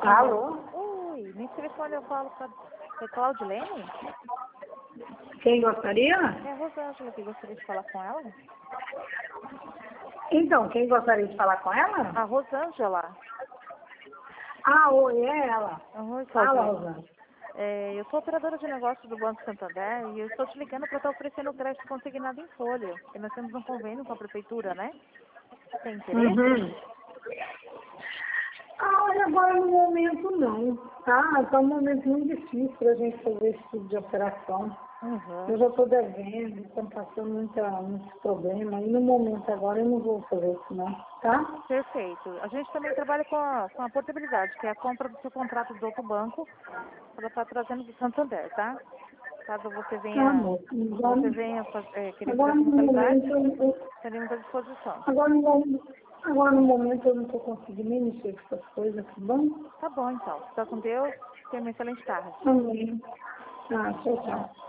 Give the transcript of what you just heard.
Alô? Oi, nesse telefone eu falo com a Claudilene? Quem gostaria? É a Rosângela que gostaria de falar com ela. Então, quem gostaria de falar com ela? A Rosângela. Ah, oi, é ela. Oi, Fala, Claudilene. Rosana. Eu sou operadora de negócios do Banco Santander e eu estou te ligando para estar oferecendo crédito consignado em folha. Porque nós temos um convênio com a prefeitura, né? Tem interesse? Uhum. Ah, olha, agora no momento não, tá? Está um momento muito difícil para a gente fazer esse tipo de operação. Eu Uhum. já estou devendo, estamos passando muitos problemas, e no momento agora eu não vou fazer isso não, tá? Perfeito. A gente também trabalha com a portabilidade, que é a compra do seu contrato do outro banco para estar trazendo do Santander, tá? Caso você Tá, venha, amor. querer fazer Agora essa no modalidade, momento, estaremos à disposição. agora no momento eu não estou conseguindo nem mexer com essas coisas, tá bom? Tá bom, então. Fica com Deus. Tenha uma excelente tarde. Amém. Tá, tchau, Tchau. tchau.